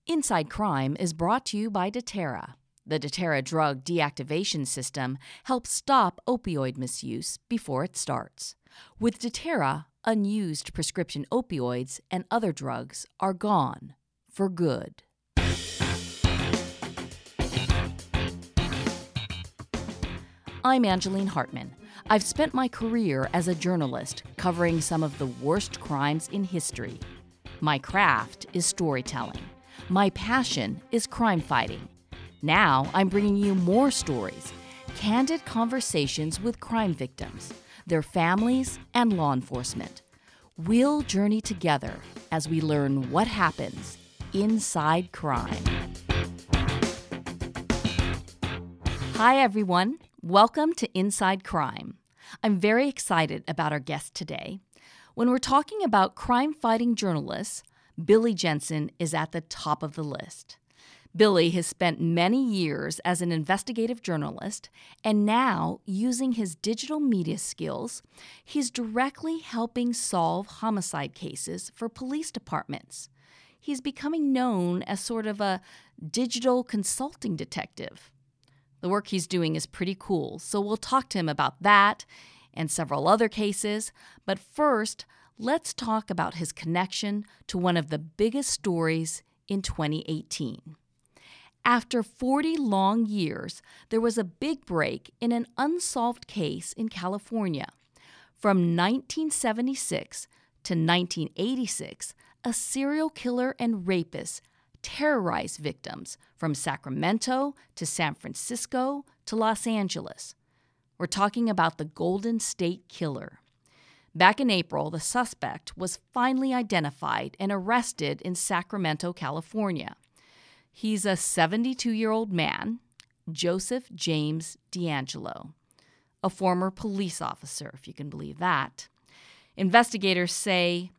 Inside Crime is brought to you by Deterra. The Deterra drug deactivation system helps stop opioid misuse before it starts. With Deterra, unused prescription opioids and other drugs are gone for good. I'm Angeline Hartman. I've spent my career as a journalist covering some of the worst crimes in history. My craft is storytelling. My passion is crime fighting. Now I'm bringing you more stories, candid conversations with crime victims, their families, and law enforcement. We'll journey together as we learn what happens inside crime. Hi, everyone. Welcome to Inside Crime. I'm very excited about our guest today. When we're talking about crime-fighting journalists, Billy Jensen is at the top of the list. Billy has spent many years as an investigative journalist, and now, using his digital media skills, he's directly helping solve homicide cases for police departments. He's becoming known as sort of a digital consulting detective. The work he's doing is pretty cool, so we'll talk to him about that and several other cases. But first, let's talk about his connection to one of the biggest stories in 2018. After 40 long years, there was a big break in an unsolved case in California. From 1976 to 1986, a serial killer and rapist terrorized victims from Sacramento to San Francisco to Los Angeles. We're talking about the Golden State Killer. Back in April, the suspect was finally identified and arrested in Sacramento, California. He's a 72-year-old man, Joseph James DeAngelo, a former police officer, if you can believe that. Investigators say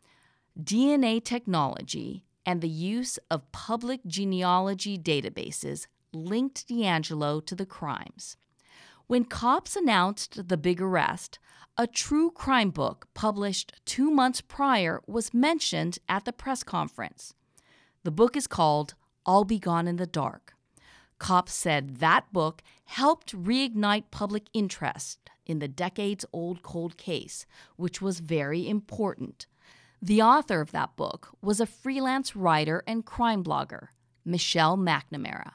DNA technology and the use of public genealogy databases linked DeAngelo to the crimes. When cops announced the big arrest, a true crime book published 2 months prior was mentioned at the press conference. The book is called I'll Be Gone in the Dark. Cops said that book helped reignite public interest in the decades-old cold case, which was very important. The author of that book was a freelance writer and crime blogger, Michelle McNamara.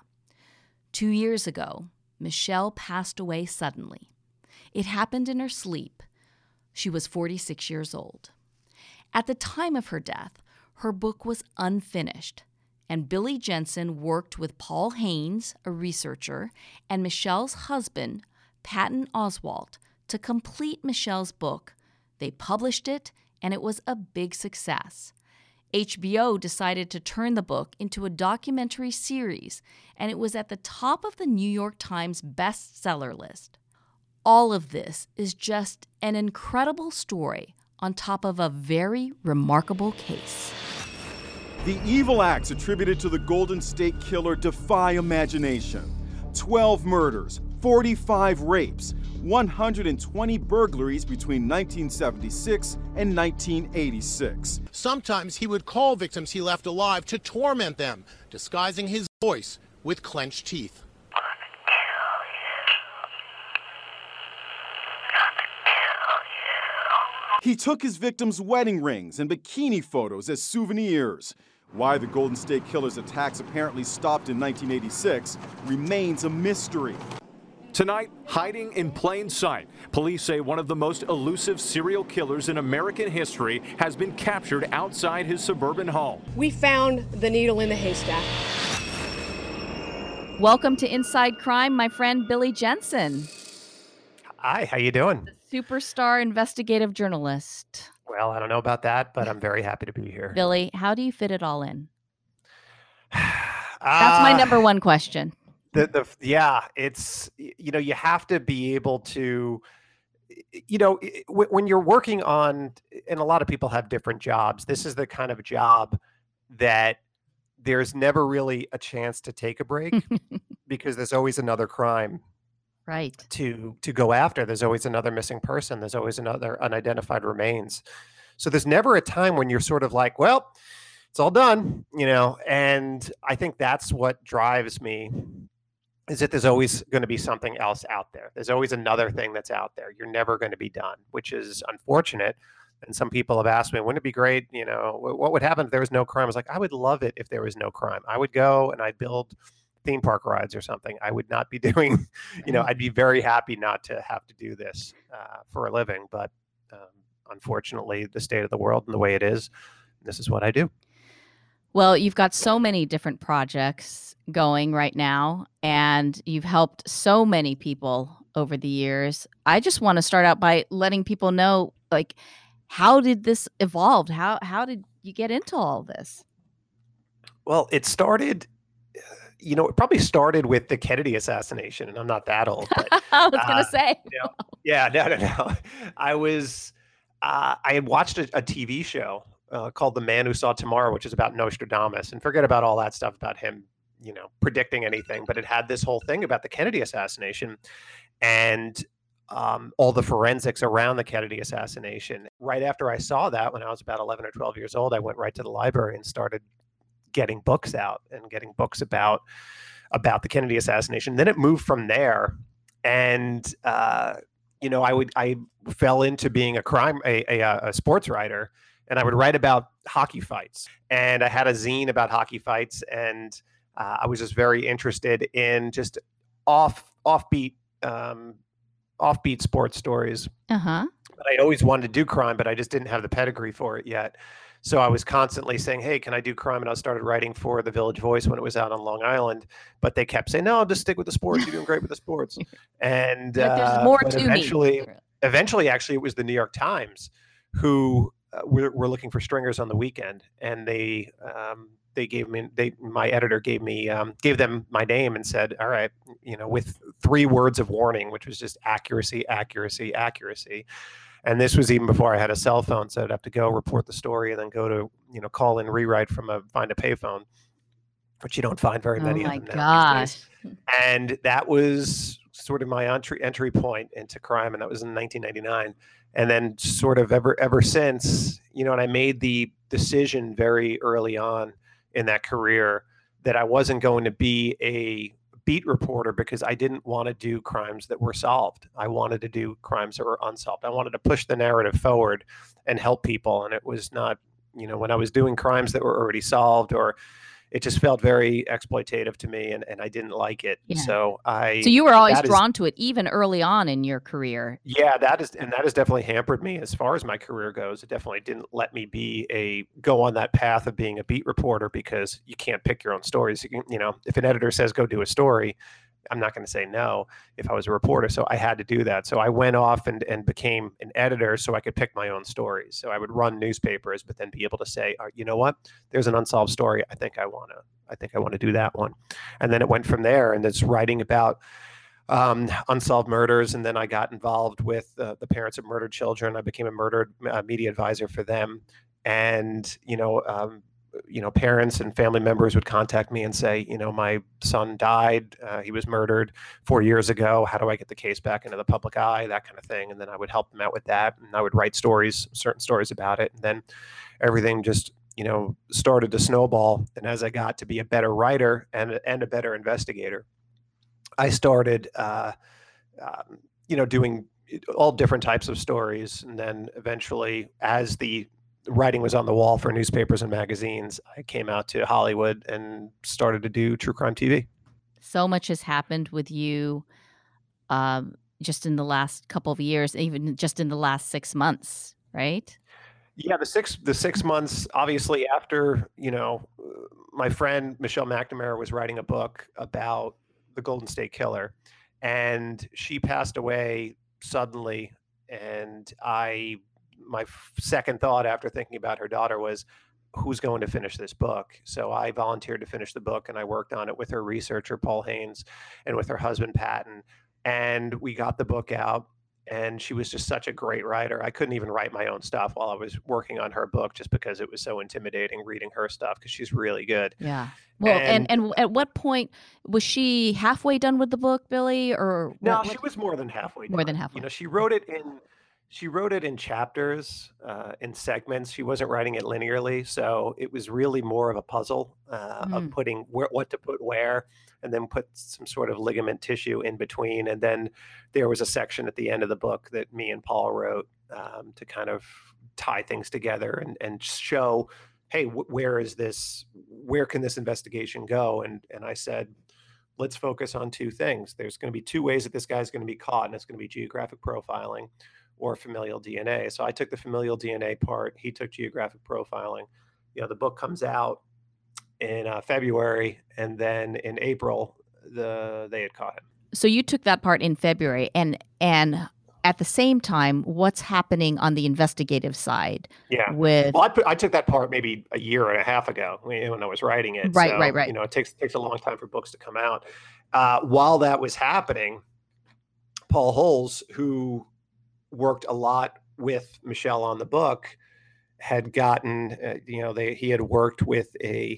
2 years ago, Michelle passed away suddenly. It happened in her sleep. She was 46 years old. At the time of her death, her book was unfinished, and Billy Jensen worked with Paul Haynes, a researcher, and Michelle's husband, Patton Oswalt, to complete Michelle's book. They published it, and it was a big success. HBO decided to turn the book into a documentary series, and it was at the top of the New York Times bestseller list. All of this is just an incredible story on top of a very remarkable case. The evil acts attributed to the Golden State Killer defy imagination. 12 murders, 45 rapes, 120 burglaries between 1976 and 1986. Sometimes he would call victims he left alive to torment them, disguising his voice with clenched teeth. He took his victims' wedding rings and bikini photos as souvenirs. Why the Golden State Killer's attacks apparently stopped in 1986 remains a mystery. Tonight, hiding in plain sight, police say one of the most elusive serial killers in American history has been captured outside his suburban home. We found the needle in the haystack. Welcome to Inside Crime, my friend Billy Jensen. Hi, how you doing? Superstar investigative journalist. Well, I don't know about that, but I'm very happy to be here. Billy, how do you fit it all in? That's my number one question. It's, you have to be able to, when you're working on, and a lot of people have different jobs, this is the kind of job that there's never really a chance to take a break because there's always another crime right to go after. There's always another missing person. There's always another unidentified remains. So there's never a time when you're sort of like, well, it's all done, and I think that's what drives me, is that there's always going to be something else out there. There's always another thing that's out there. You're never going to be done, which is unfortunate. And some people have asked me, wouldn't it be great, what would happen if there was no crime? I was like, I would love it if there was no crime. I would go and I'd build theme park rides or something. I would not be doing, I'd be very happy not to have to do this for a living. But unfortunately, the state of the world and the way it is, this is what I do. Well, you've got so many different projects going right now, and you've helped so many people over the years. I just want to start out by letting people know, like, how did this evolve? How did you get into all this? Well, it started, it probably started with the Kennedy assassination, and I'm not that old. But, I was going to say. Yeah, no. I had watched a TV show called The Man Who Saw Tomorrow, which is about Nostradamus, and forget about all that stuff about him, predicting anything, but it had this whole thing about the Kennedy assassination and all the forensics around the Kennedy assassination. Right after I saw that, when I was about 11 or 12 years old, I went right to the library and started getting books out and getting books about the Kennedy assassination. Then it moved from there, and I fell into being a sports writer. And I would write about hockey fights, and I had a zine about hockey fights, and I was just very interested in just offbeat sports stories. Uh-huh. But I always wanted to do crime, but I just didn't have the pedigree for it yet. So I was constantly saying, hey, can I do crime? And I started writing for the Village Voice when it was out on Long Island, but they kept saying, no, just stick with the sports. You're doing great with the sports. And there's more to eventually, actually, it was the New York Times who were looking for stringers on the weekend, and they gave me my editor gave them my name and said, all right, with 3 words of warning, which was just accuracy. And this was even before I had a cell phone, so I'd have to go report the story and then go to call in, rewrite find a payphone, which you don't find very many of them now these days. And that was sort of my entry point into crime, and that was in 1999. And then sort of ever since, and I made the decision very early on in that career that I wasn't going to be a beat reporter, because I didn't want to do crimes that were solved. I wanted to do crimes that were unsolved. I wanted to push the narrative forward and help people. And it was not, when I was doing crimes that were already solved, or it just felt very exploitative to me, and I didn't like it. Yeah. So you were always drawn to it, even early on in your career. Yeah, that has definitely hampered me as far as my career goes. It definitely didn't let me go on that path of being a beat reporter, because you can't pick your own stories. If an editor says go do a story, I'm not going to say no if I was a reporter. So I had to do that. So I went off and became an editor so I could pick my own stories. So I would run newspapers, but then be able to say, you know what, there's an unsolved story. I think I want to do that one. And then it went from there, and it's writing about unsolved murders. And then I got involved with the parents of murdered children. I became a murdered media advisor for them. And, parents and family members would contact me and say, my son died. He was murdered 4 years ago. How do I get the case back into the public eye? That kind of thing. And then I would help them out with that. And I would write certain stories about it. And then everything just, started to snowball. And as I got to be a better writer and a better investigator, I started, doing all different types of stories. And then eventually, as the writing was on the wall for newspapers and magazines, I came out to Hollywood and started to do true crime TV. So much has happened with you just in the last couple of years, even just in the last 6 months, right? Yeah, the six months, obviously, after, my friend Michelle McNamara was writing a book about the Golden State Killer, and she passed away suddenly. And my second thought after thinking about her daughter was, who's going to finish this book? So I volunteered to finish the book, and I worked on it with her researcher, Paul Haynes, and with her husband, Patton. And we got the book out, and she was just such a great writer. I couldn't even write my own stuff while I was working on her book, just because it was so intimidating reading her stuff, because she's really good. Yeah. Well, and at what point was she halfway done with the book, Billy? Or no, she was more than halfway done. More than halfway. She wrote it She wrote it in chapters, in segments. She wasn't writing it linearly, so it was really more of a puzzle of Mm. putting what to put where, and then put some sort of ligament tissue in between. And then there was a section at the end of the book that me and Paul wrote to kind of tie things together and show, hey, where is this? Where can this investigation go? And I said, let's focus on two things. There's going to be two ways that this guy's going to be caught, and it's going to be geographic profiling or familial DNA. So I took the familial DNA part. He took geographic profiling. The book comes out in February, and then in April, they had caught him. So you took that part in February, and at the same time, what's happening on the investigative side? Yeah. With Well, I took that part maybe a year and a half ago when I was writing it. Right, so, right. It takes a long time for books to come out. While that was happening, Paul Holes, who worked a lot with Michelle on the book, had gotten, he had worked with a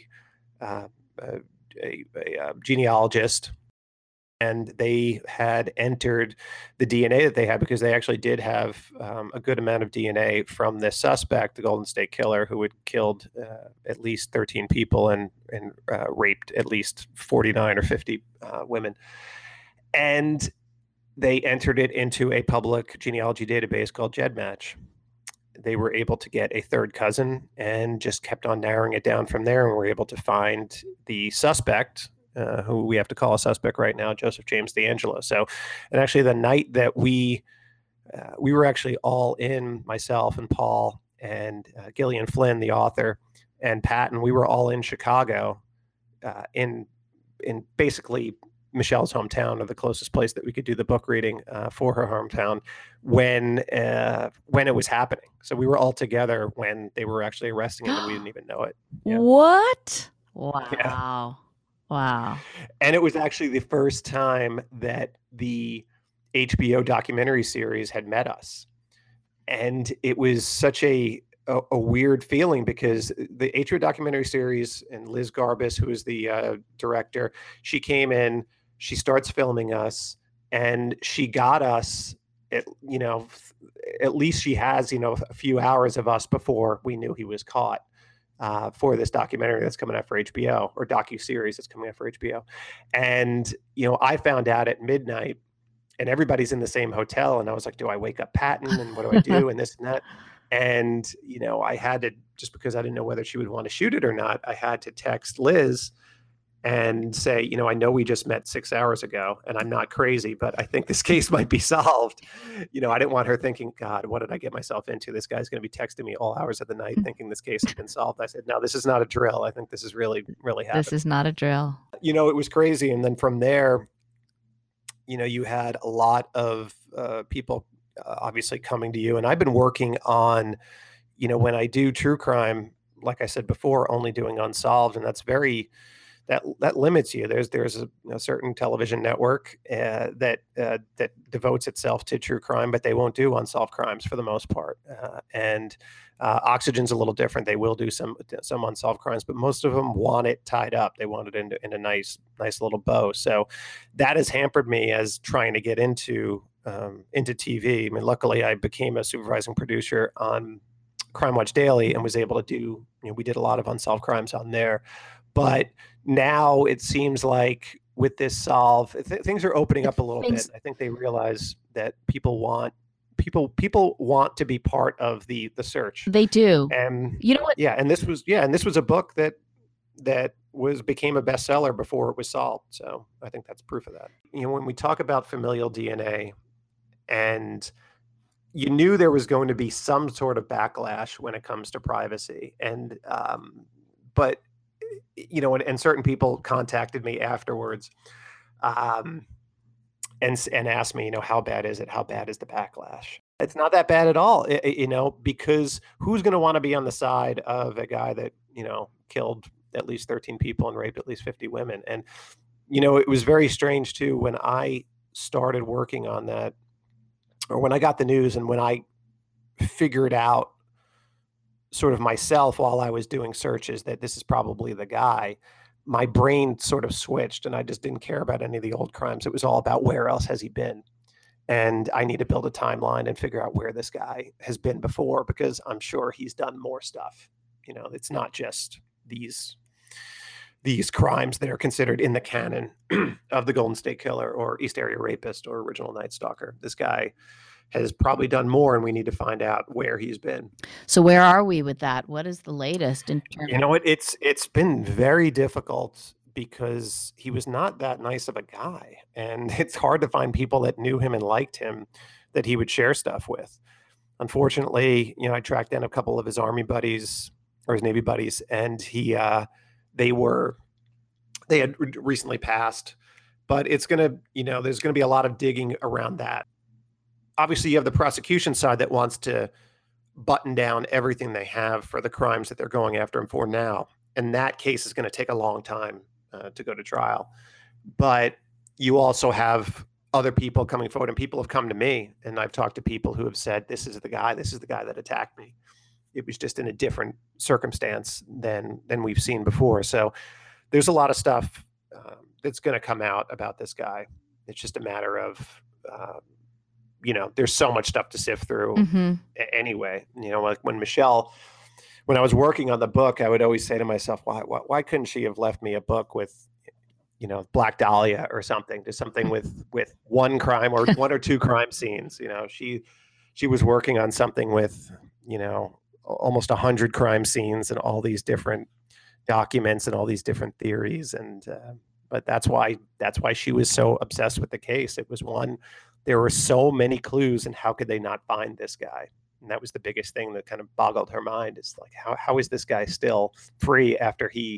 genealogist, and they had entered the DNA that they had, because they actually did have a good amount of DNA from this suspect, the Golden State Killer, who had killed at least 13 people and raped at least 49 or 50 women. And they entered it into a public genealogy database called GEDmatch. They were able to get a third cousin and just kept on narrowing it down from there, and were able to find the suspect, who we have to call a suspect right now, Joseph James DeAngelo. So, and actually the night that we were actually all in, myself and Paul and Gillian Flynn, the author, and Patton, we were all in Chicago, in basically Michelle's hometown, or the closest place that we could do the book reading for her hometown, when it was happening. So we were all together when they were actually arresting him, and we didn't even know it. Yeah. What? Wow. Yeah. Wow. And it was actually the first time that the HBO documentary series had met us. And it was such a weird feeling, because the HBO documentary series, and Liz Garbus, who is the director, she came in, she starts filming us, and she got us at least she has, a few hours of us before we knew he was caught, for this documentary that's coming out for HBO, or docuseries that's coming out for HBO. And, I found out at midnight, and everybody's in the same hotel. And I was like, do I wake up Patton, and what do I do? And this and that. And, I had to, just because I didn't know whether she would want to shoot it or not, I had to text Liz and say, I know we just met 6 hours ago, and I'm not crazy, but I think this case might be solved. I didn't want her thinking, God, what did I get myself into? This guy's going to be texting me all hours of the night thinking this case has been solved. I said, no, this is not a drill. I think this is really, really happening. This is not a drill. It was crazy. And then from there, you had a lot of people obviously coming to you. And I've been working on, when I do true crime, like I said before, only doing unsolved. And that's that limits you. There's a certain television network that devotes itself to true crime, but they won't do unsolved crimes for the most part. And Oxygen's a little different. They will do some unsolved crimes, but most of them want it tied up. They want it in a nice little bow. So that has hampered me as trying to get into TV. I mean, luckily I became a supervising producer on Crime Watch Daily and was able to do, we did a lot of unsolved crimes on there. But now it seems like with this solve, things are opening up a little bit. I think they realize that people want to be part of the search. They do. And you know what? Yeah, and this was a book that became a bestseller before it was solved. So I think that's proof of that. When we talk about familial DNA, and you knew there was going to be some sort of backlash when it comes to privacy, and but and certain people contacted me afterwards, and asked me, how bad is it? How bad is the backlash? It's not that bad at all, because who's going to want to be on the side of a guy that, killed at least 13 people and raped at least 50 women? And, it was very strange too, when I started working on that, or when I got the news and when I figured out sort of myself while I was doing searches that this is probably the guy, my brain sort of switched and I just didn't care about any of the old crimes. It was all about where else has he been? And I need to build a timeline and figure out where this guy has been before, because I'm sure he's done more stuff. It's not just these crimes that are considered in the canon of the Golden State Killer or East Area Rapist or Original Night Stalker. This guy has probably done more, and we need to find out where he's been. So where are we with that? What is the latest in terms? It's been very difficult because he was not that nice of a guy, and it's hard to find people that knew him and liked him that he would share stuff with. Unfortunately, I tracked down a couple of his Army buddies or his Navy buddies, and they had recently passed. But it's gonna, there's gonna be a lot of digging around that. Obviously, you have the prosecution side that wants to button down everything they have for the crimes that they're going after him for now. And that case is going to take a long time to go to trial. But you also have other people coming forward, and people have come to me, and I've talked to people who have said, this is the guy that attacked me. It was just in a different circumstance than we've seen before. So there's a lot of stuff that's going to come out about this guy. It's just a matter of, there's so much stuff to sift through anyway. Like when I was working on the book, I would always say to myself, why couldn't she have left me a book with, Black Dahlia or something, just something with one crime or one or two crime scenes. She was working on something with, almost 100 crime scenes and all these different documents and all these different theories. And, but that's why she was so obsessed with the case. It was there were so many clues, and how could they not find this guy? And that was the biggest thing that kind of boggled her mind. Is like, how is this guy still free after he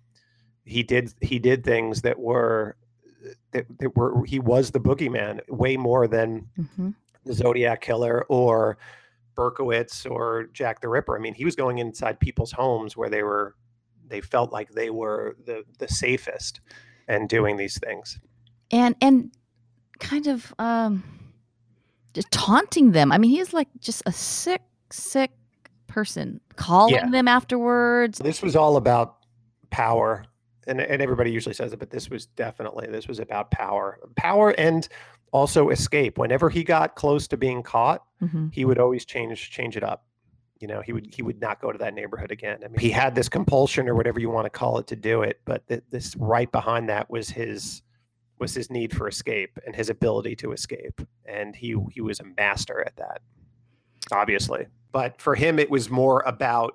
did things that were he was the boogeyman way more than the Zodiac Killer or Berkowitz or Jack the Ripper. I mean, he was going inside people's homes where they felt like they were the safest and doing these things. And kind of just taunting them. I mean, he's like just a sick person, calling them afterwards. This was all about power. And everybody usually says it, but this was about power and also escape. Whenever he got close to being caught, he would always change it up. He would not go to that neighborhood again. I mean, he had this compulsion or whatever you want to call it to do it, but this right behind that was his need for escape and his ability to escape. And he was a master at that, obviously. But for him, it was more about,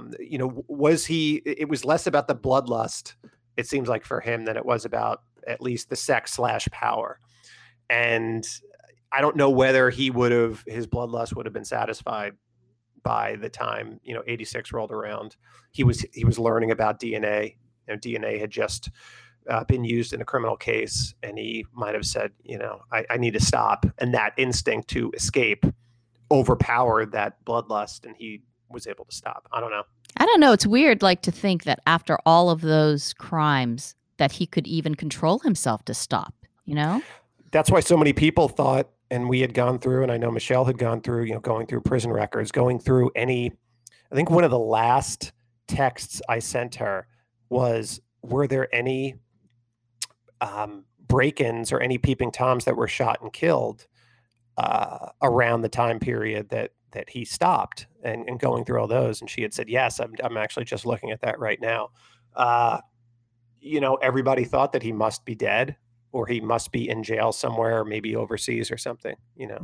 it was less about the bloodlust, it seems like, for him, than it was about at least the sex/power. And I don't know whether his bloodlust would have been satisfied by the time, 86 rolled around. He was learning about DNA. DNA had just been used in a criminal case, and he might have said, I need to stop. And that instinct to escape overpowered that bloodlust, and he was able to stop. I don't know. It's weird, to think that after all of those crimes that he could even control himself to stop, That's why so many people thought, and we had gone through, and I know Michelle had gone through, going through prison records, going through I think one of the last texts I sent her was, were there any break-ins or any peeping Toms that were shot and killed around the time period that he stopped, and going through all those. And she had said, yes, I'm actually just looking at that right now. Everybody thought that he must be dead, or he must be in jail somewhere, maybe overseas or something,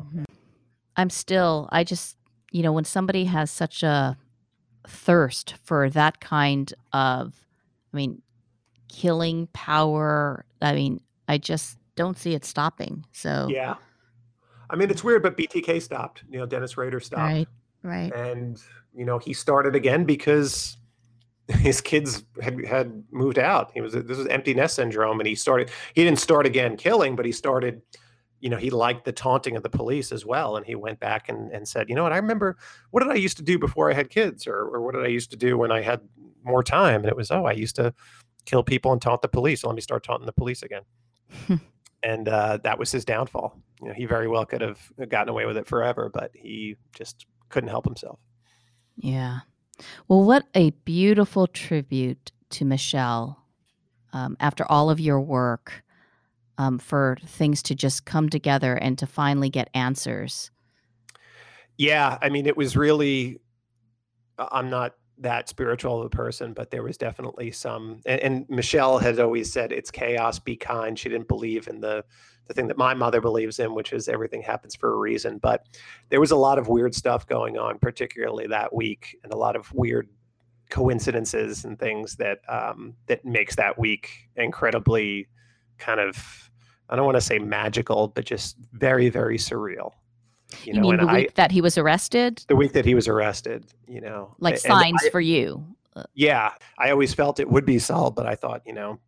I just, when somebody has such a thirst for that kind of, killing power, I just don't see it stopping. So yeah. It's weird, but BTK stopped. Dennis Rader stopped. Right. And he started again because his kids had moved out. This was empty nest syndrome, and he didn't start again killing, but he started. He liked the taunting of the police as well, and he went back and said, what, I remember, what did I used to do before I had kids, or what did I used to do when I had more time? And it was, I used to kill people and taunt the police. So let me start taunting the police again. And that was his downfall. He very well could have gotten away with it forever, but he just couldn't help himself. Yeah. Well, what a beautiful tribute to Michelle. After all of your work, for things to just come together and to finally get answers. Yeah, I mean, it was really, I'm not that spiritual of a person, but there was definitely some, and Michelle has always said it's chaos, be kind. She didn't believe in the thing that my mother believes in, which is everything happens for a reason. But there was a lot of weird stuff going on, particularly that week, and a lot of weird coincidences and things that that makes that week incredibly kind of, I don't want to say magical, but just very, very surreal. You mean the week that he was arrested? The week that he was arrested, Like signs for you. Yeah, I always felt it would be solved, but I thought,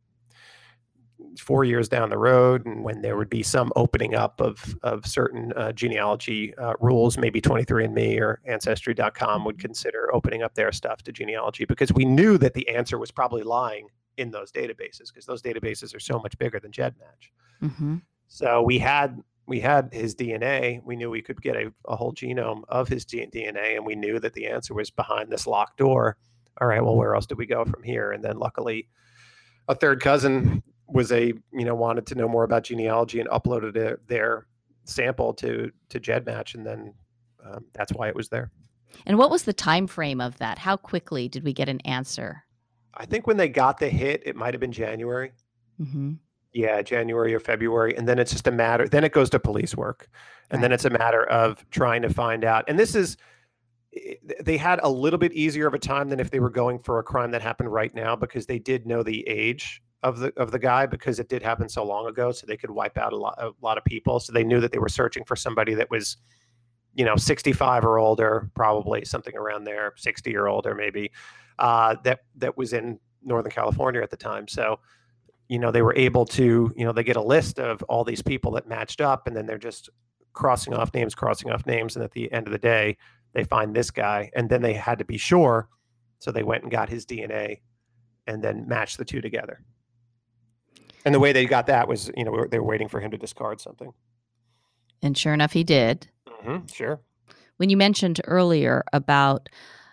4 years down the road, and when there would be some opening up of certain genealogy rules, maybe 23andMe or Ancestry.com would consider opening up their stuff to genealogy, because we knew that the answer was probably lying in those databases, because those databases are so much bigger than GEDmatch. Mm-hmm. So we had his DNA. We knew we could get a whole genome of his DNA, and we knew that the answer was behind this locked door. All right, well, where else do we go from here? And then luckily, a third cousin was wanted to know more about genealogy and uploaded their sample to GEDmatch, and then that's why it was there. And what was the time frame of that? How quickly did we get an answer? I think when they got the hit, it might have been January. Mm-hmm. Yeah, January or February. And then it's just a matter, then it goes to police work. And Right. then it's a matter of trying to find out. And they had a little bit easier of a time than if they were going for a crime that happened right now, because they did know the age of the guy, because it did happen so long ago. So they could wipe out a lot of people. So they knew that they were searching for somebody that was, 65 or older, probably something around there, 60 or older, maybe, that was in Northern California at the time. So, they were able to, they get a list of all these people that matched up, and then they're just crossing off names. And at the end of the day, they find this guy, and then they had to be sure. So they went and got his DNA and then matched the two together. And the way they got that was, they were waiting for him to discard something. And sure enough, he did. Mm-hmm, sure. When you mentioned earlier about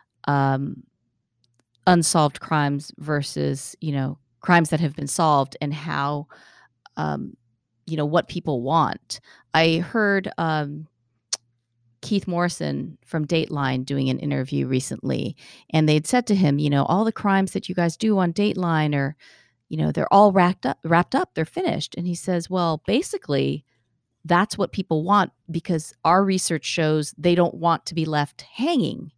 unsolved crimes versus, crimes that have been solved, and how, what people want. I heard Keith Morrison from Dateline doing an interview recently, and they'd said to him, all the crimes that you guys do on Dateline are, they're all wrapped up, they're finished. And he says, well, basically, that's what people want, because our research shows they don't want to be left hanging.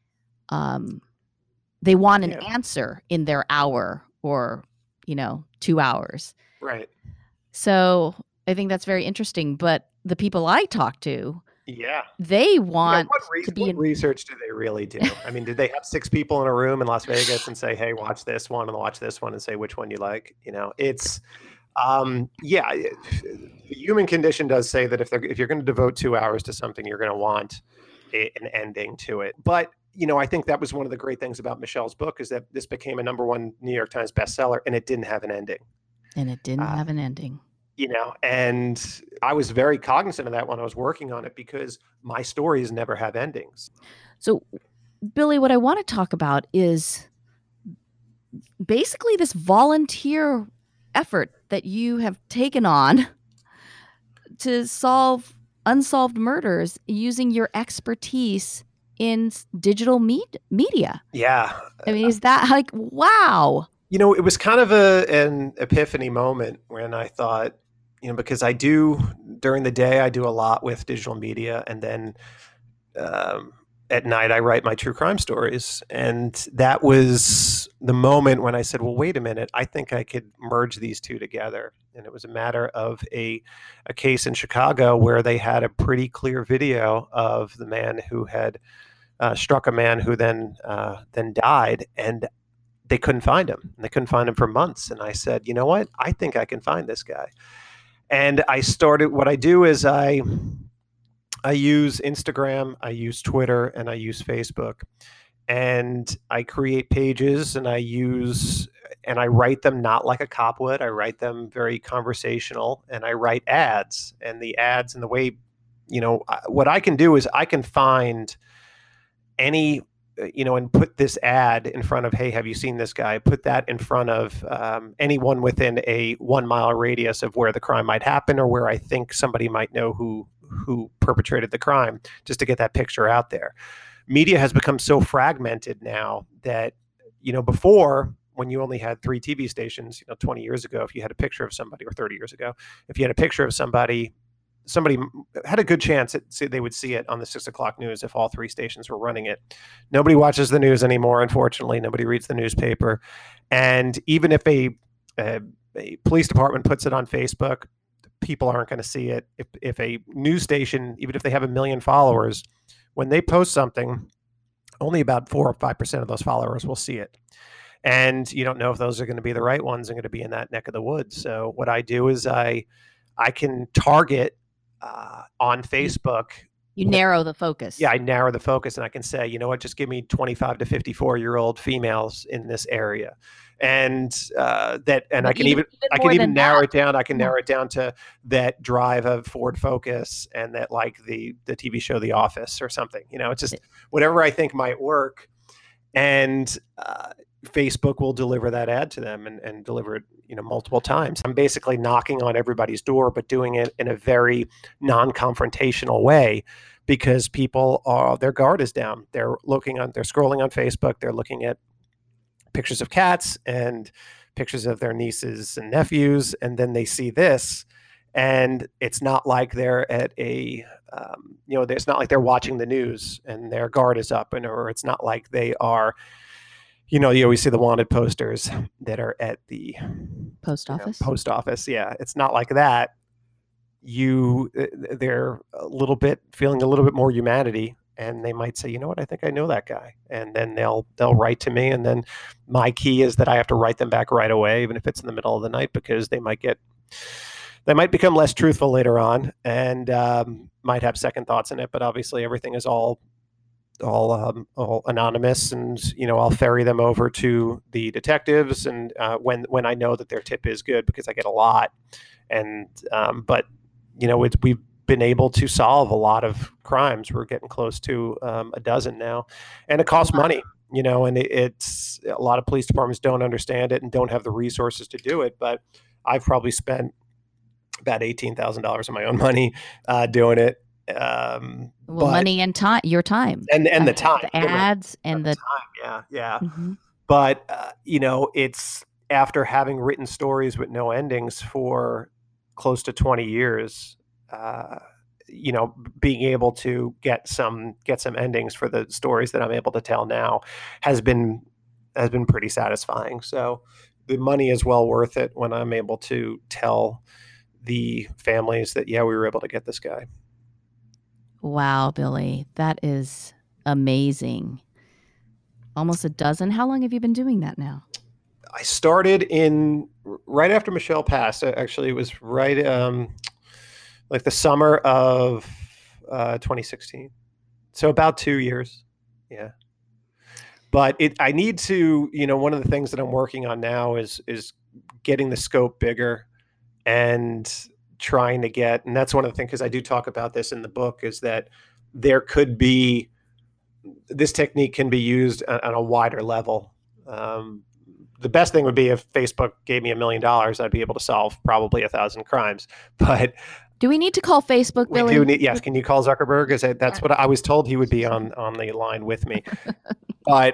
They want an answer in their hour or, 2 hours. Right. So I think that's very interesting. But the people I talk to, they want to be what research do they really do? I mean, did they have 6 people in a room in Las Vegas and say, hey, watch this one and watch this one and say which one you like? It's, the human condition does say that if you're going to devote 2 hours to something, you're going to want an ending to it. But, I think that was one of the great things about Michelle's book, is that this became a #1 New York Times bestseller, and it didn't have an ending. And I was very cognizant of that when I was working on it, because my stories never have endings. So, Billy, what I want to talk about is basically this volunteer effort that you have taken on to solve unsolved murders using your expertise in digital media. Yeah. I mean, is that like, wow. It was kind of an epiphany moment when I thought, because during the day, I do a lot with digital media. And then at night, I write my true crime stories. And that was the moment when I said, well, wait a minute, I think I could merge these two together. And it was a matter of a case in Chicago where they had a pretty clear video of the man who had struck a man who then died, and they couldn't find him. And they couldn't find him for months. And I said, you know what? I think I can find this guy. And what I do is I use Instagram, I use Twitter, and I use Facebook. And I create pages, and I write them not like a cop would. I write them very conversational, and I write ads. And the ads, and the way, what I can do is I can find any and put this ad in front of, hey, have you seen this guy? Put that in front of anyone within a 1 mile radius of where the crime might happen, or where I think somebody might know who perpetrated the crime, just to get that picture out there. Media has become so fragmented now that, before, when you only had 3 TV stations, 20 years ago, if you had a picture of somebody, or 30 years ago, if you had a picture of somebody had a good chance they would see it on the 6 o'clock news if all 3 stations were running it. Nobody watches the news anymore, unfortunately. Nobody reads the newspaper. And even if a police department puts it on Facebook, people aren't going to see it. If a news station, even if they have 1 million followers, when they post something, only about 4 or 5% of those followers will see it. And you don't know if those are going to be the right ones and going to be in that neck of the woods. So what I do is I can target on Facebook. You narrow the focus. Yeah, I narrow the focus, and I can say, just give me 25 to 54-year-old females in this area. And I can even narrow it down. I can narrow it down to that drive a Ford Focus and that like the TV show The Office or something. It's just whatever I think might work. And Facebook will deliver that ad to them and deliver it, multiple times. I'm basically knocking on everybody's door, but doing it in a very non-confrontational way, because their guard is down. They're scrolling on Facebook. They're looking at pictures of cats and pictures of their nieces and nephews. And then they see this, and it's not like they're at it's not like they're watching the news and their guard is up, or it's not like they are, you always see the wanted posters that are at the post office. Post office. Yeah. It's not like that. They're feeling a little bit more humanity, and they might say, I think I know that guy. And then they'll write to me. And then my key is that I have to write them back right away, even if it's in the middle of the night, because they might become less truthful later on, and might have second thoughts in it. But obviously everything is all anonymous, and I'll ferry them over to the detectives, and when I know that their tip is good, because I get a lot, and but we've been able to solve a lot of crimes. We're getting close to a dozen now, and it costs money, and it's a lot of police departments don't understand it and don't have the resources to do it. But I've probably spent about $18,000 of my own money doing it. Money and time, your time, and the time, the ads, and the time. Yeah. Mm-hmm. But it's after having written stories with no endings for close to 20 years, being able to get some endings for the stories that I'm able to tell now has been pretty satisfying. So the money is well worth it when I'm able to tell the families that, we were able to get this guy. Wow, Billy, that is amazing. Almost a dozen. How long have you been doing that now? I started right after Michelle passed. Actually, it was right like the summer of 2016. So about 2 years. Yeah. But I need to, one of the things that I'm working on now is getting the scope bigger, and trying to get, and that's one of the things, because I do talk about this in the book, is that there could be, this technique can be used on a wider level. The best thing would be if Facebook gave me $1 million, I'd be able to solve probably 1,000 crimes. But do we need to call Facebook, Billy? We do need, yes. Can you call Zuckerberg? That's what I was told he would be on the line with me. But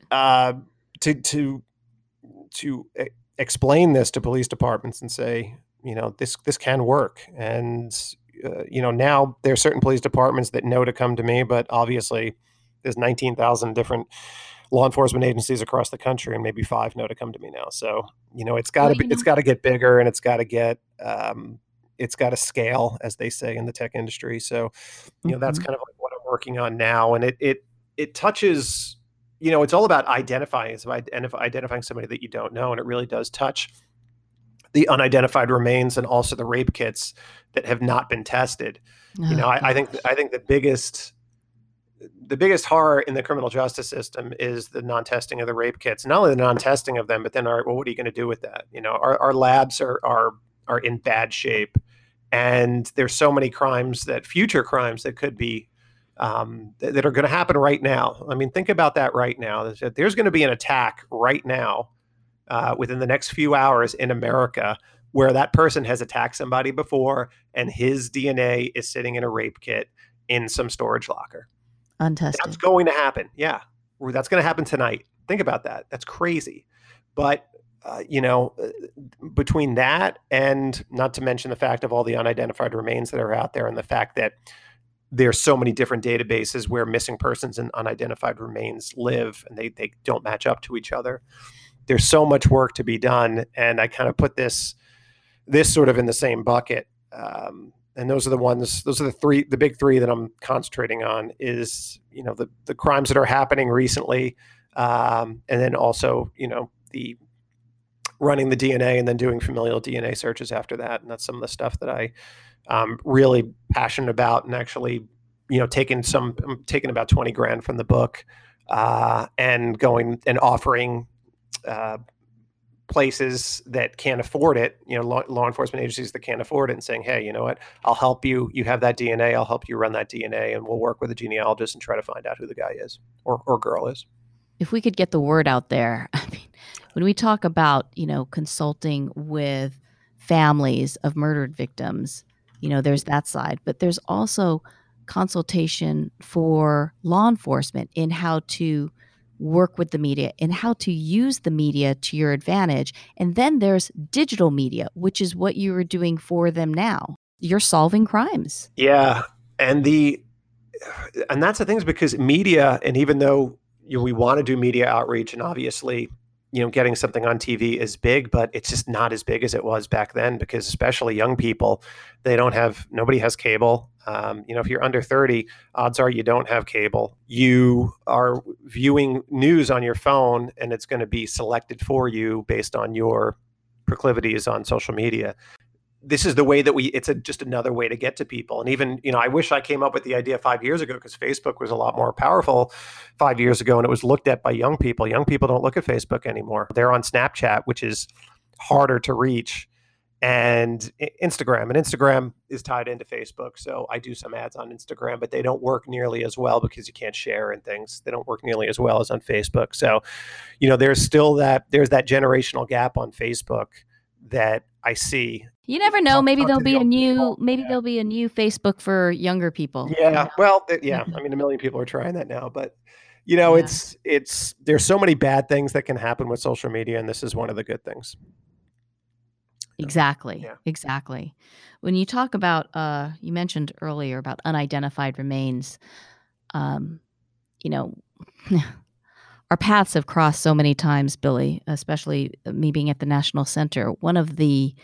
to explain this to police departments and say, this can work. And, now there are certain police departments that know to come to me, but obviously there's 19,000 different law enforcement agencies across the country, and maybe 5 know to come to me now. So, it's got to get bigger, and it's got to scale, as they say in the tech industry. So, that's kind of like what I'm working on now. And it touches, it's all about identifying somebody that you don't know. And it really does touch the unidentified remains, and also the rape kits that have not been tested. I think the biggest horror in the criminal justice system is the non-testing of the rape kits. Not only the non-testing of them, but then what are you going to do with that? Our labs are in bad shape, and there's so many future crimes that could be that are going to happen right now. I mean, think about that right now. There's going to be an attack right now within the next few hours in America where that person has attacked somebody before and his DNA is sitting in a rape kit in some storage locker. Untested. That's going to happen. Yeah. That's going to happen tonight. Think about that. That's crazy. But, between that and not to mention the fact of all the unidentified remains that are out there and the fact that there's so many different databases where missing persons and unidentified remains live and they don't match up to each other. There's so much work to be done. And I kind of put this sort of in the same bucket. And those are the big three that I'm concentrating on is, the crimes that are happening recently. And then also, the running the DNA and then doing familial DNA searches after that. And that's some of the stuff that I'm really passionate about and actually, I'm taking about $20,000 from the book and going and offering places that can't afford it, law enforcement agencies that can't afford it and saying, hey, you know what, I'll help you. You have that DNA. I'll help you run that DNA and we'll work with a genealogist and try to find out who the guy is or girl is. If we could get the word out there, I mean, when we talk about, consulting with families of murdered victims, there's that side, but there's also consultation for law enforcement in how to work with the media and how to use the media to your advantage. And then there's digital media, which is what you are doing for them now. You're solving crimes. Yeah. And that's the thing is because media, and even though we want to do media outreach and obviously, getting something on TV is big, but it's just not as big as it was back then because especially young people, nobody has cable. If you're under 30, odds are you don't have cable. You are viewing news on your phone and it's going to be selected for you based on your proclivities on social media. This is the way that it's just another way to get to people. And even, I wish I came up with the idea 5 years ago because Facebook was a lot more powerful 5 years ago and it was looked at by young people. Young people don't look at Facebook anymore. They're on Snapchat, which is harder to reach, and Instagram. And Instagram is tied into Facebook. So I do some ads on Instagram, but they don't work nearly as well because you can't share and things. They don't work nearly as well as on Facebook. So, there's that generational gap on Facebook that I see. You never know. Maybe there'll be a new Facebook for younger people. Yeah. Well, yeah. I mean, 1 million people are trying that now, but it's there's so many bad things that can happen with social media, and this is one of the good things. Exactly. Yeah. Exactly. When you talk about, you mentioned earlier about unidentified remains, our paths have crossed so many times, Billy, especially me being at the National Center. One of the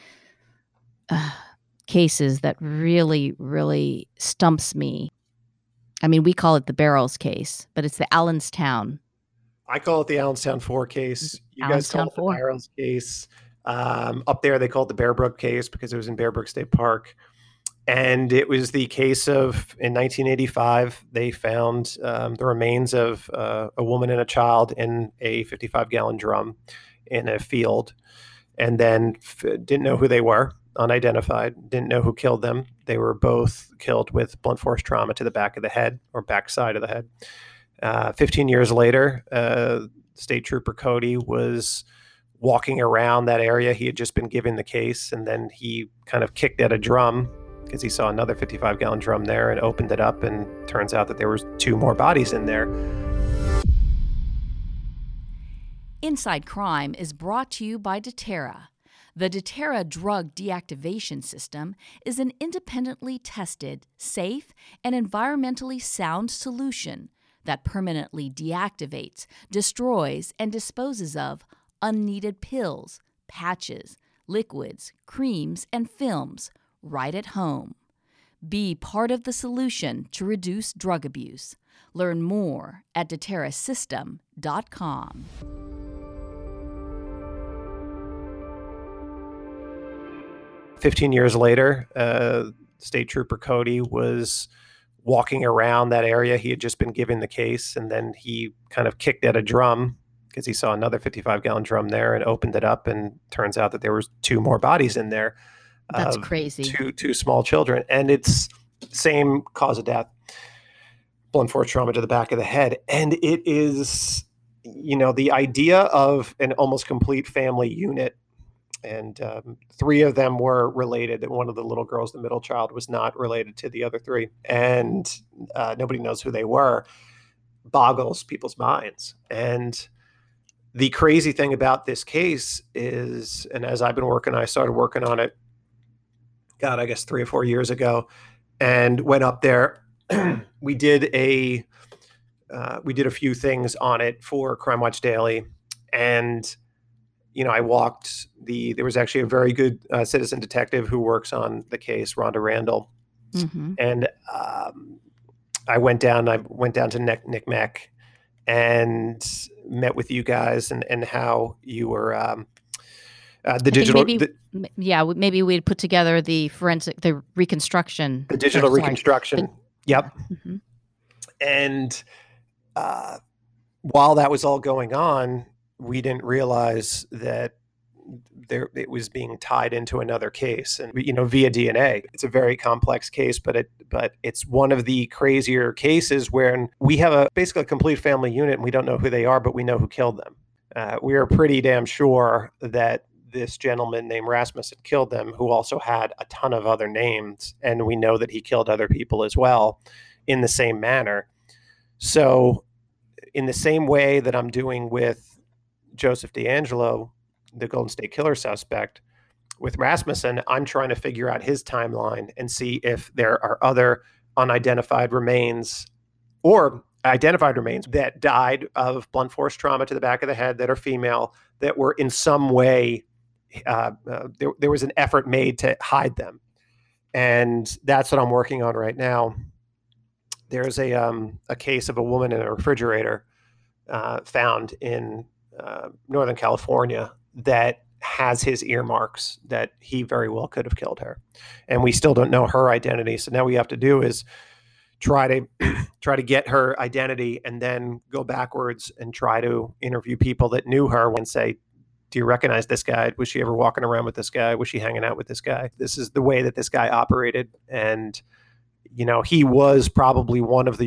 cases that really, really stumps me, I mean, we call it the Barrows case, but it's the Allenstown. I call it the Allenstown 4 case. You guys call it the Barrows case. Up there, they call it the Bear Brook case because it was in Bear Brook State Park. And it was the case of, in 1985, they found the remains of a woman and a child in a 55-gallon drum in a field, and then didn't know who they were, unidentified, didn't know who killed them. They were both killed with blunt force trauma to the back of the head or backside of the head. 15 years later, State Trooper Cody was walking around that area. He had just been given the case, and then he kind of kicked at a drum because he saw another 55-gallon drum there and opened it up, and turns out that there was 2 more bodies in there. Inside Crime is brought to you by Deterra. The Deterra drug deactivation system is an independently tested, safe, and environmentally sound solution that permanently deactivates, destroys, and disposes of unneeded pills, patches, liquids, creams, and films right at home. Be part of the solution to reduce drug abuse. Learn more at deterrasystem.com. "15 years later, State Trooper Cody was walking around that area. He had just been given the case, and then he kind of kicked at a drum because he saw another 55-gallon drum there and opened it up, and turns out that there was 2 more bodies in there. That's crazy. Two small children, and it's same cause of death. blunt force trauma to the back of the head. And it is, the idea of an almost complete family unit. And 3 of them were related. And one of the little girls, the middle child, was not related to the other 3. And nobody knows who they were. Boggles people's minds. And the crazy thing about this case is, and as I've been working, I started working on it, I guess 3 or 4 years ago, and went up there. We did a few things on it for Crime Watch Daily, and I walked there was actually a very good citizen detective who works on the case, Rhonda Randall. Mm-hmm. And I went down to NCMEC and met with you guys and how you were the digital. Maybe we'd put together the reconstruction. The digital reconstruction. Yep. Mm-hmm. And while that was all going on, we didn't realize that it was being tied into another case, and via DNA. It's a very complex case, but it's one of the crazier cases where we have basically a complete family unit, and we don't know who they are, but we know who killed them. We are pretty damn sure that this gentleman named Rasmussen killed them, who also had a ton of other names, and we know that he killed other people as well in the same manner. So in the same way that I'm doing with Joseph DeAngelo, the Golden State Killer suspect, with Rasmussen, I'm trying to figure out his timeline and see if there are other unidentified remains or identified remains that died of blunt force trauma to the back of the head that are female, that were in some way, there was an effort made to hide them. And that's what I'm working on right now. There's a case of a woman in a refrigerator found in Northern California that has his earmarks that he very well could have killed her. And we still don't know her identity. So now we have to do is try to get her identity and then go backwards and try to interview people that knew her and say, do you recognize this guy? Was she ever walking around with this guy? Was she hanging out with this guy? This is the way that this guy operated. And, he was probably one of the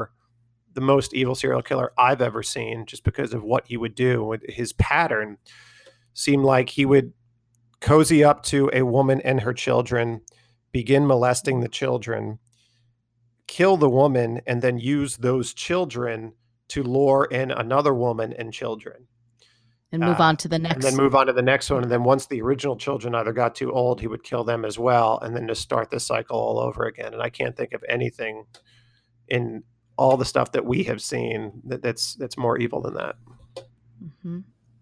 most evil serial killer I've ever seen, just because of what he would do. His pattern seemed like he would cozy up to a woman and her children, begin molesting the children, kill the woman, and then use those children to lure in another woman and children. And move on to the next. And then move on to the next one. And then once the original children either got too old, he would kill them as well, and then just start the cycle all over again. And I can't think of anything in all the stuff that we have seen that's more evil than that. Mm-hmm.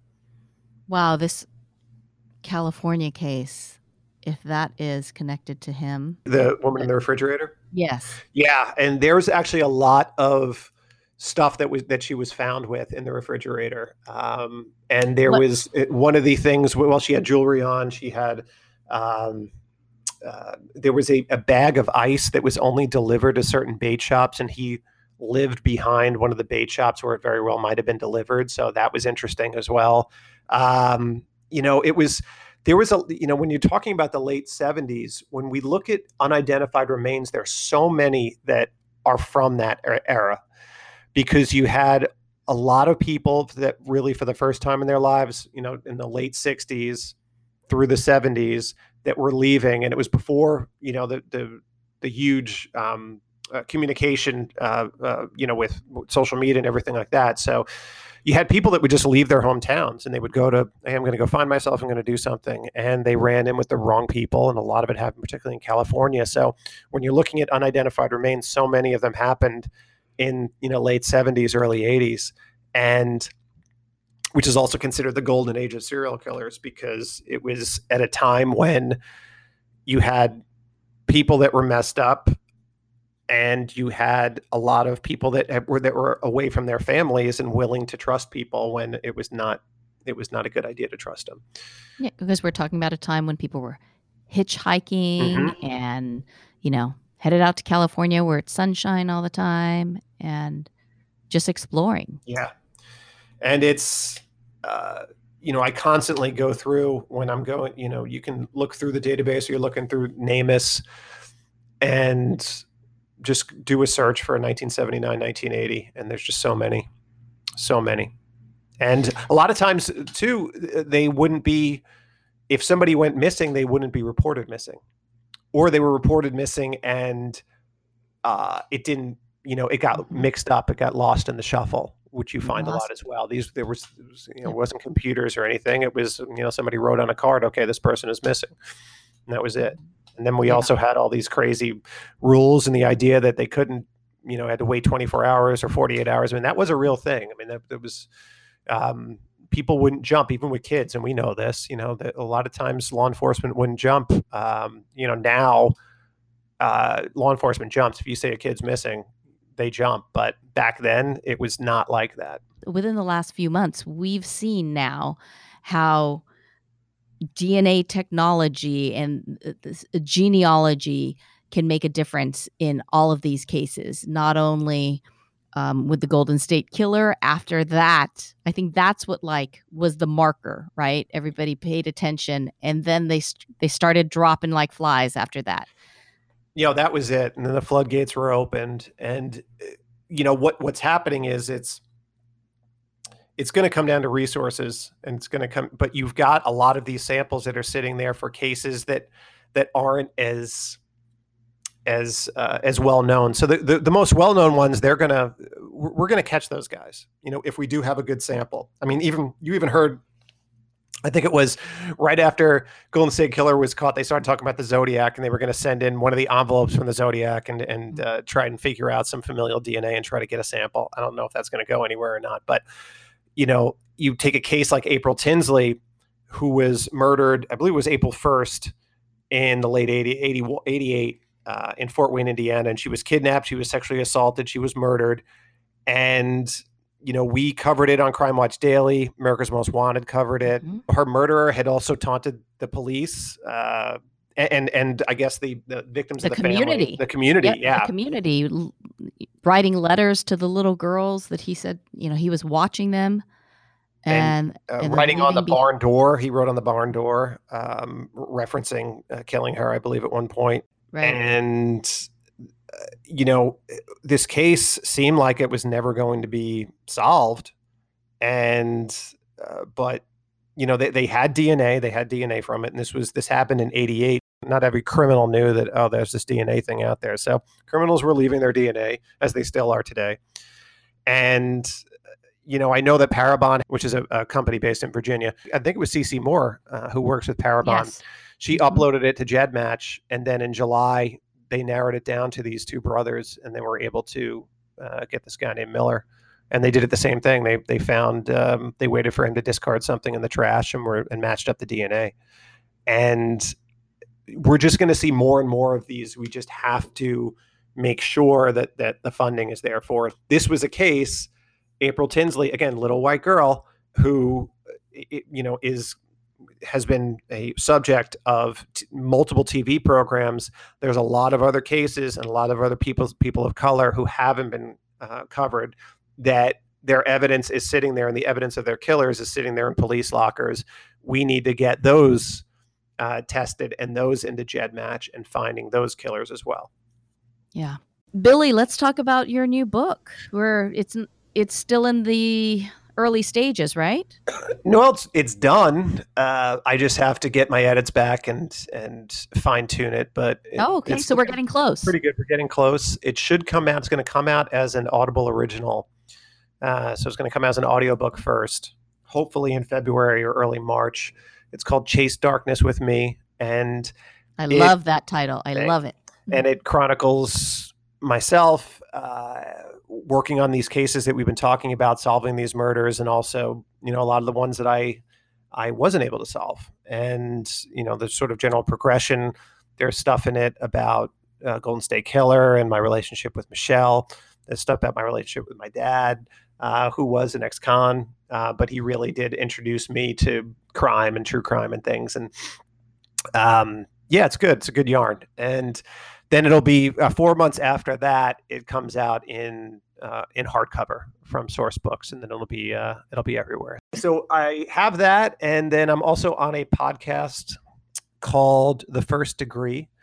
Wow, this California case, if that is connected to him. The woman in the refrigerator? Yes. Yeah, and there's actually a lot of stuff that she was found with in the refrigerator. And there was one of the things, well, she had jewelry on, she had there was a bag of ice that was only delivered to certain bait shops, and he lived behind one of the bait shops where it very well might have been delivered. So that was interesting as well. When you're talking about the late 70s, when we look at unidentified remains, there's so many that are from that era, because you had a lot of people that really, for the first time in their lives, in the late 60s through the 70s, that were leaving. And it was before, the huge communication, with social media and everything like that. So you had people that would just leave their hometowns and they would go to, hey, I'm going to go find myself, I'm going to do something. And they ran in with the wrong people. And a lot of it happened, particularly in California. So when you're looking at unidentified remains, so many of them happened in, late 70s, early 80s. And which is also considered the golden age of serial killers, because it was at a time when you had people that were messed up, and you had a lot of people that were away from their families and willing to trust people when it was not a good idea to trust them. Yeah, because we're talking about a time when people were hitchhiking and, headed out to California where it's sunshine all the time and just exploring. Yeah. And it's, I constantly go through when I'm going, you can look through the database, or you're looking through NamUs, and just do a search for 1979, 1980, and there's just so many. And a lot of times too, they wouldn't be, if somebody went missing, they wouldn't be reported missing, or they were reported missing and it didn't, it got mixed up, it got lost in the shuffle, which you find a lot as well. It wasn't computers or anything. It was, somebody wrote on a card, okay, this person is missing, and that was it. And then we also had all these crazy rules and the idea that they couldn't, had to wait 24 hours or 48 hours. I mean, that was a real thing. I mean, that was, people wouldn't jump, even with kids. And we know this, that a lot of times law enforcement wouldn't jump. Now law enforcement jumps. If you say a kid's missing, they jump. But back then it was not like that. Within the last few months, we've seen now how DNA technology and genealogy can make a difference in all of these cases, not only with the Golden State Killer. After that, I think that's what was the marker, right? Everybody paid attention, and then they started dropping like flies after that. That was it. And then the floodgates were opened, and what's happening is it's going to come down to resources, and it's going to come, but you've got a lot of these samples that are sitting there for cases that aren't as well known. So the most well known ones, we're going to catch those guys, if we do have a good sample. I mean, you even heard, I think it was right after Golden State Killer was caught, they started talking about the Zodiac, and they were going to send in one of the envelopes from the Zodiac and try and figure out some familial DNA and try to get a sample. I don't know if that's going to go anywhere or not, but you take a case like April Tinsley, who was murdered, I believe it was April 1st in the late 88 in Fort Wayne, Indiana, and she was kidnapped, she was sexually assaulted, she was murdered, and we covered it on Crime Watch Daily. America's Most Wanted covered it. Mm-hmm. Her murderer had also taunted the police, and I guess the victims of the community. Family, the community, the community, writing letters to the little girls that he said, he was watching them, and writing on the barn door. He wrote on the barn door, referencing killing her, I believe, at one point. Right. And this case seemed like it was never going to be solved, and but they had DNA. They had DNA from it, and this happened in 88. Not every criminal knew that, there's this DNA thing out there. So criminals were leaving their DNA, as they still are today. And I know that Parabon, which is a company based in Virginia, I think it was CeCe Moore who works with Parabon. Yes. She uploaded it to GEDmatch, and then in July they narrowed it down to these two brothers, and they were able to get this guy named Miller. And they did it the same thing. They found they waited for him to discard something in the trash and matched up the DNA. And we're just going to see more and more of these. We just have to make sure that the funding is there for it. This was a case, April Tinsley, again, little white girl who has been a subject of multiple TV programs. There's a lot of other cases and a lot of other people of color who haven't been covered, that their evidence is sitting there, and the evidence of their killers is sitting there in police lockers. We need to get those tested and those into GEDmatch and finding those killers as well. Yeah. Billy, let's talk about your new book, where it's still in the early stages, right? No, it's done. I just have to get my edits back and fine tune it. But okay. So we're getting close. Pretty good. We're getting close. It should come out. It's going to come out as an Audible original. So it's going to come out as an audiobook first, hopefully in February or early March. It's called Chase Darkness with Me. And I love that title. I love it. And it chronicles myself working on these cases that we've been talking about, solving these murders, and also, a lot of the ones that I wasn't able to solve. And, the sort of general progression, there's stuff in it about Golden State Killer and my relationship with Michelle. There's stuff about my relationship with my dad, who was an ex-con, but he really did introduce me to crime and true crime and things. And it's good. It's a good yarn. And then it'll be 4 months after that, it comes out in hardcover from Source Books, and then it'll be everywhere. So I have that, and then I'm also on a podcast called The First Degree,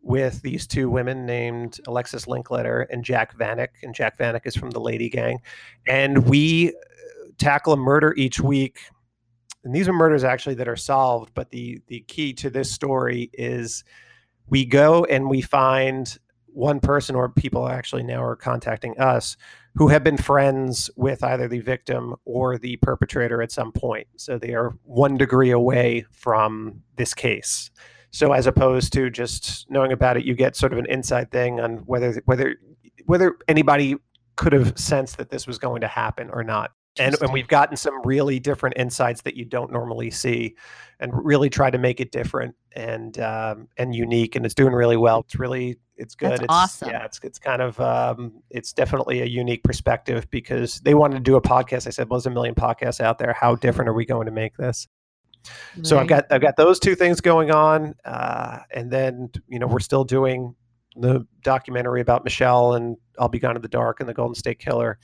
with these two women named Alexis Linkletter and Jack Vanek. And Jack Vanek is from the Lady Gang. And we tackle a murder each week. And these are murders actually that are solved. But the key to this story is we go and we find one person, or people actually now are contacting us, who have been friends with either the victim or the perpetrator at some point. So they are 1 degree away from this case. So as opposed to just knowing about it, you get sort of an inside thing on whether anybody could have sensed that this was going to happen or not. And we've gotten some really different insights that you don't normally see, and really try to make it different and unique. And it's doing really well. It's good. That's awesome. Yeah, it's kind of it's definitely a unique perspective, because they wanted to do a podcast. I said, well, there's a million podcasts out there. How different are we going to make this? Right. So I've got those two things going on, and then we're still doing the documentary about Michelle and I'll Be Gone in the Dark and the Golden State Killer,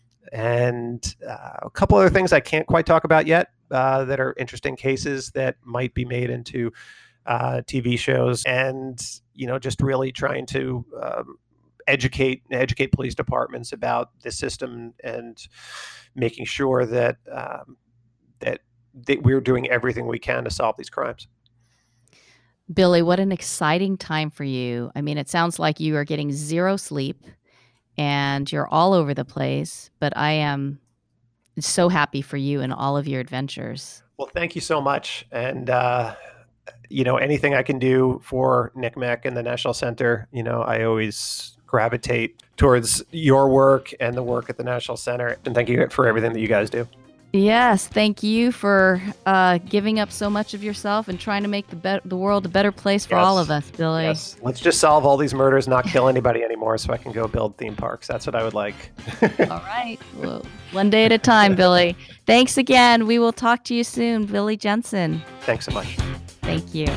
and a couple other things I can't quite talk about yet that are interesting cases that might be made into TV shows, and just really trying to educate police departments about the system and making sure that that we're doing everything we can to solve these crimes. Billy, what an exciting time for you. I mean, it sounds like you are getting zero sleep and you're all over the place, but I am so happy for you and all of your adventures. Well, thank you so much. And, anything I can do for NCMEC and the National Center, I always gravitate towards your work and the work at the National Center. And thank you for everything that you guys do. Yes, thank you for giving up so much of yourself and trying to make the world a better place for all of us, Billy. Yes. Let's just solve all these murders, not kill anybody anymore, so I can go build theme parks. That's what I would like. All right. Well, one day at a time, Billy. Thanks again. We will talk to you soon, Billy Jensen. Thanks so much. Thank you.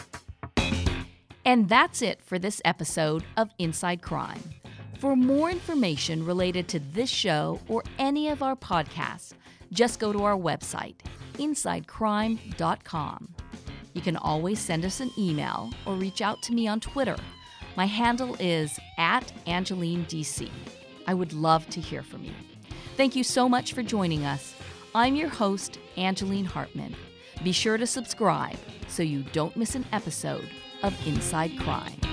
And that's it for this episode of Inside Crime. For more information related to this show or any of our podcasts, just go to our website, insidecrime.com. You can always send us an email or reach out to me on Twitter. My handle is @AngelineDC. I would love to hear from you. Thank you so much for joining us. I'm your host, Angeline Hartman. Be sure to subscribe so you don't miss an episode of Inside Crime.